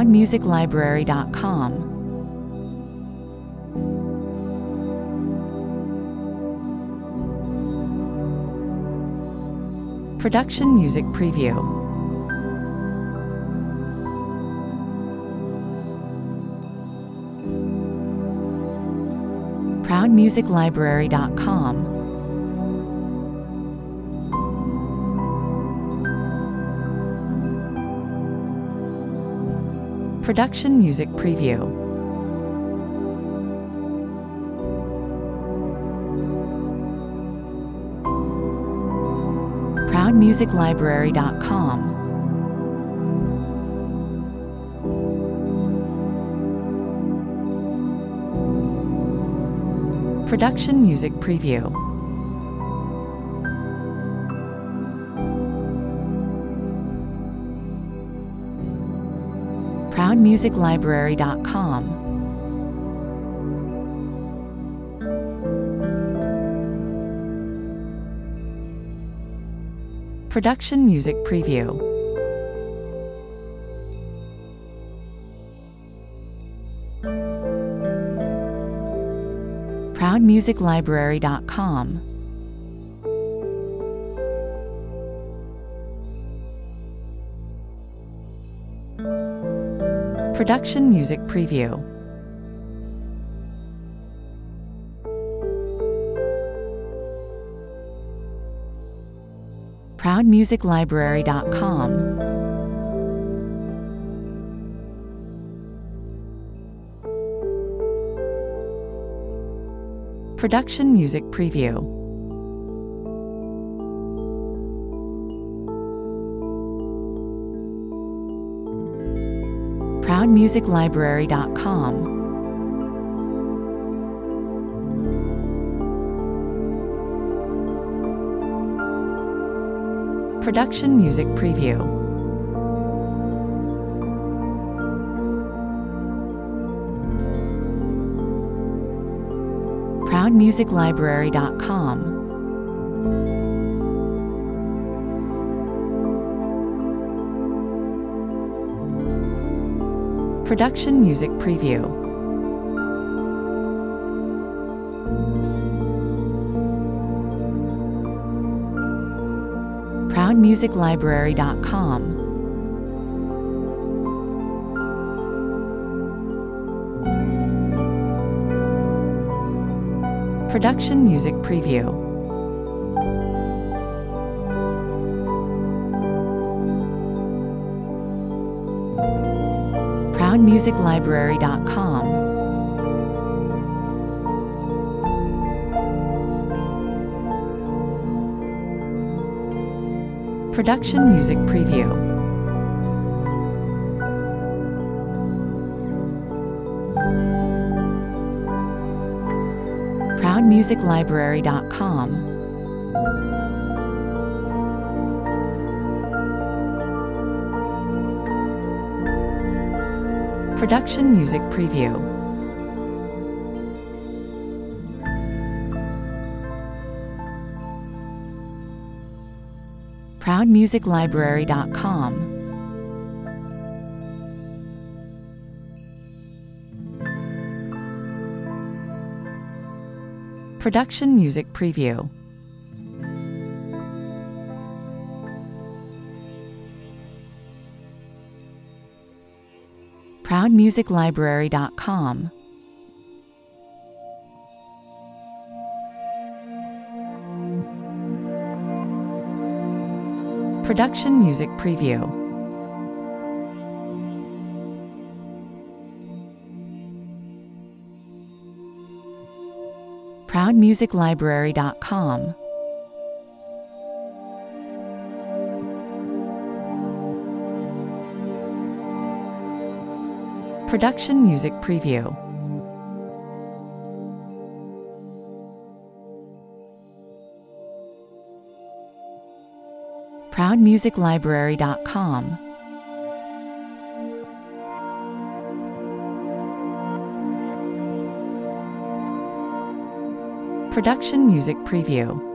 ProudMusicLibrary.com. Production Music Preview. ProudMusicLibrary.com. Production Music Preview. ProudMusicLibrary.com. Production Music Preview. ProudMusicLibrary.com. Production Music Preview. ProudMusicLibrary.com. Production Music Preview. ProudMusicLibrary.com. Production Music Preview. ProudMusicLibrary.com. Production Music Preview. ProudMusicLibrary.com. Production Music Preview. ProudMusicLibrary.com. Production Music Preview. ProudMusicLibrary.com. Production Music Preview. ProudMusicLibrary.com. Production Music Preview. ProudMusicLibrary.com. Production Music Preview. ProudMusicLibrary.com. Production Music Preview. ProudMusicLibrary.com. Production Music Preview. ProudMusicLibrary.com. Production Music Preview.